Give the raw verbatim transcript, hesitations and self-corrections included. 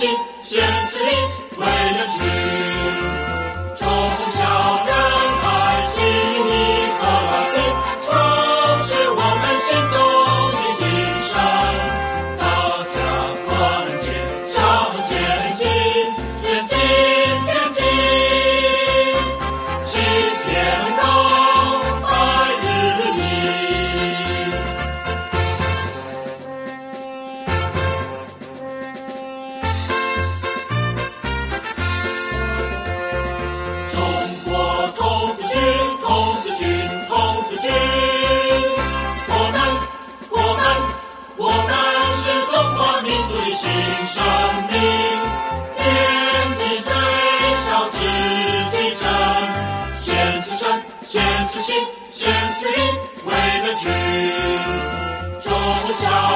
心，献此力，为人君。忠孝仁爱，心意和平，充实我们心动的精神。大家团结向前进，前进，前进，齐天高，白日明。中国童子军，童子军，童子军，我们，我们，我们是中华民族的新生命。年纪虽小，志气正，献此身，献此心，献此力，为了君。忠孝